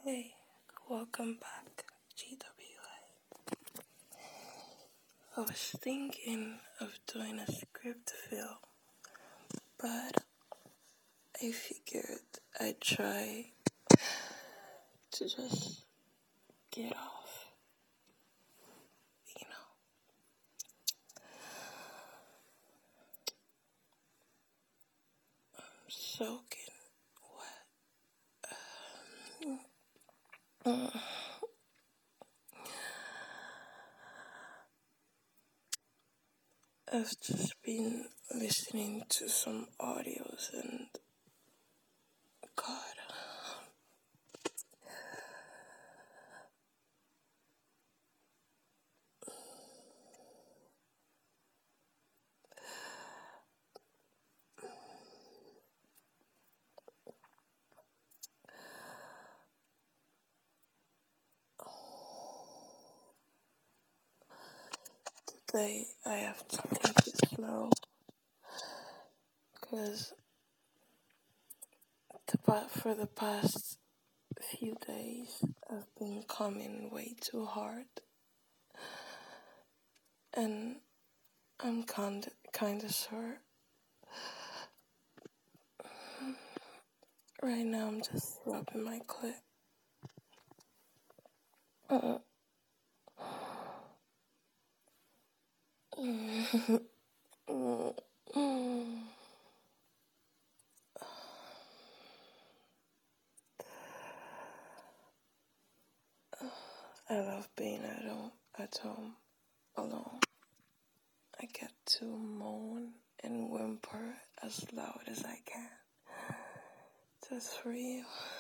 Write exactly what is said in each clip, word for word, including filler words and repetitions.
Hey, welcome back, G W A. I was thinking of doing a script film, but I figured I'd try to just get off, you know. I'm soaking wet. Uh, I've just been listening to some audios and God, today I have to take it slow because for the past few days I've been coming way too hard, and I'm kind kind of sore. Right now I'm just rubbing my clit. Uh, I love being at home, at home alone. I get to moan and whimper as loud as I can, just for you.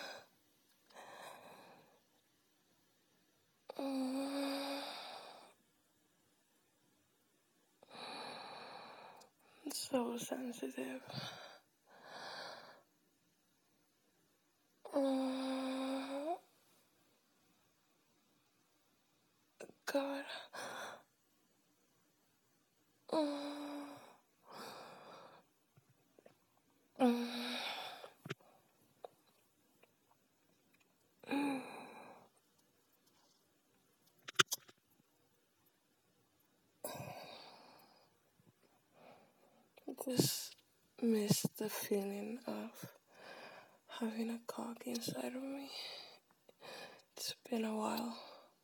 I'm so sensitive. Oh, God. Oh. Just miss the feeling of having a cock inside of me. It's been a while.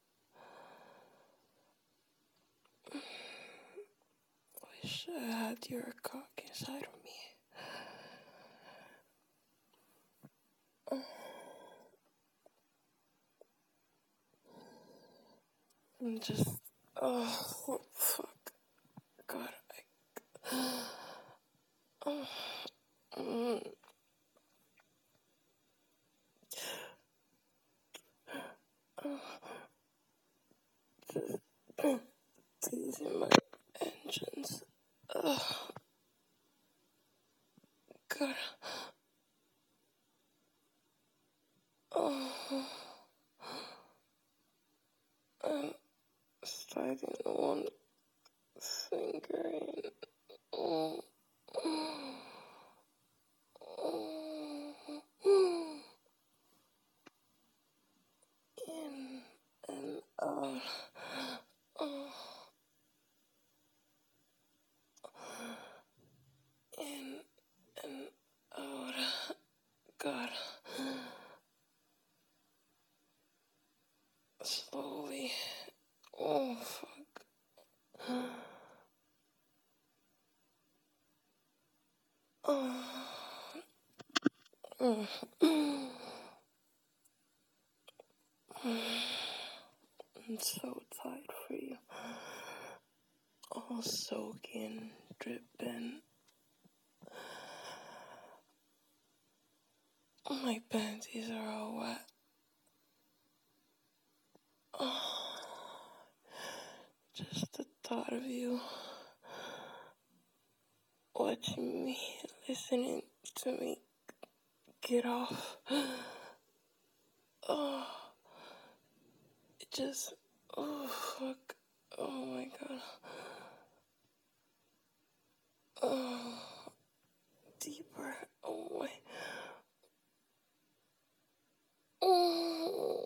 Wish I had your cock inside of me. I'm just, oh, fuck. God, I, oh, mm, oh, just teasing my engines. Oh, God. Oh, I'm sliding one finger in. Oh, oh, oh, in and out. Oh, in and out. God. Slowly. Oh, fuck. Oh. Mm. I'm so tired for you. All soaking, dripping. My panties are all wet. Oh. Just the thought of you watching me, listening to me get off. Oh, it just, oh, fuck. Oh my God. Oh, deeper. Oh my. Oh.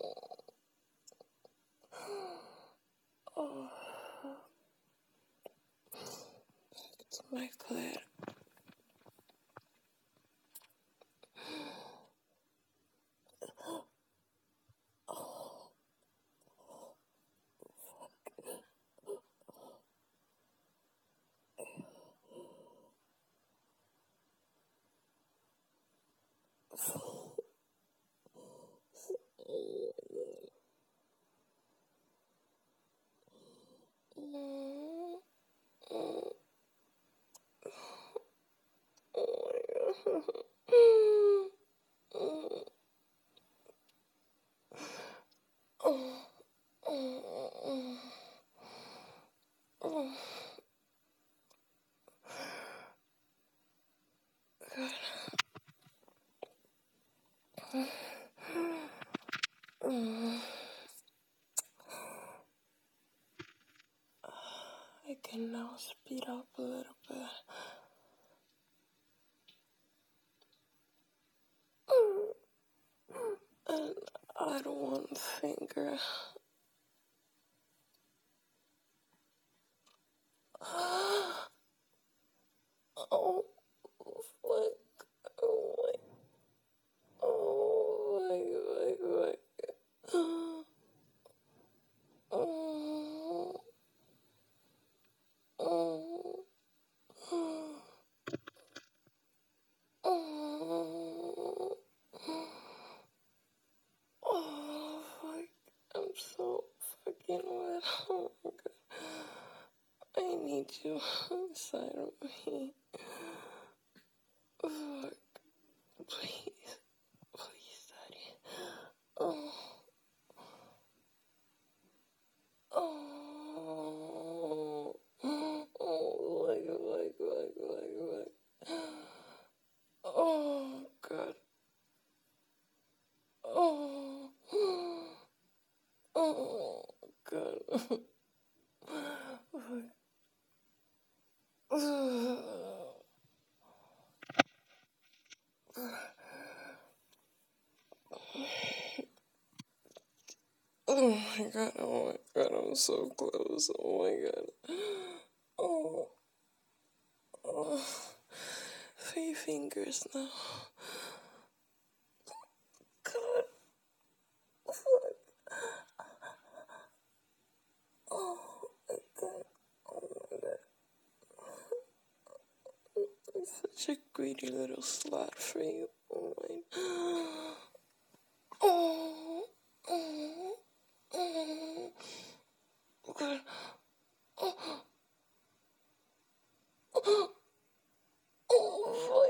I can now speed up a little bit. And add one finger. Oh, fuck. Oh, my. Oh, my, my, my. Oh, oh, oh, oh, fuck. I'm so fucking wet. Oh, my God. I need you inside of me. Fuck. Please. Please, Daddy. Oh. Oh. Oh, like, like, like, like, like. Oh, God. Oh. Oh, God. Oh my God, oh my God, I'm so close. Oh my God. Oh, oh. Three fingers now. God. Fuck. Oh my God. Oh my God. I'm such a greedy little slut for you. Oh my. Oh. Oh. Oh. God. Oh. Oh. Oh.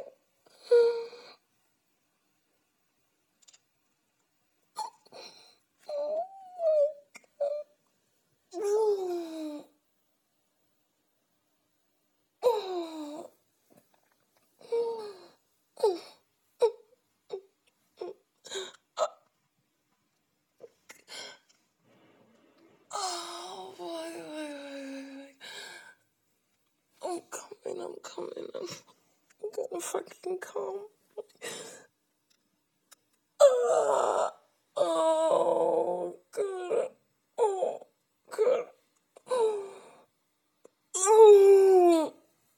Oh, boy, boy, boy, boy. I'm coming, I'm coming, I'm, I'm gonna fucking come. Ah, oh, God. Oh, God. Oh, oh,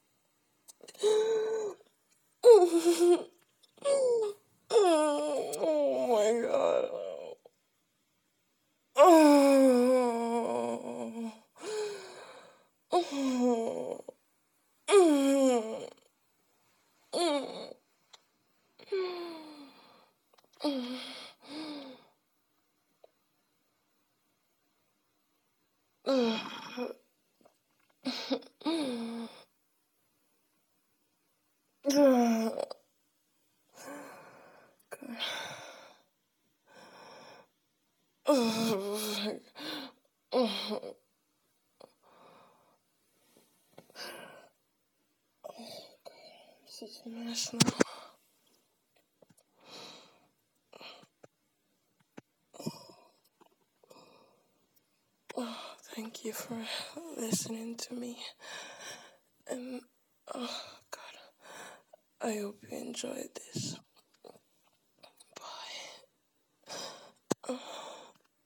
oh my God. Oh, oh, oh, oh. Such a mess now. Oh, thank you for listening to me. And, oh, God, I hope you enjoyed this.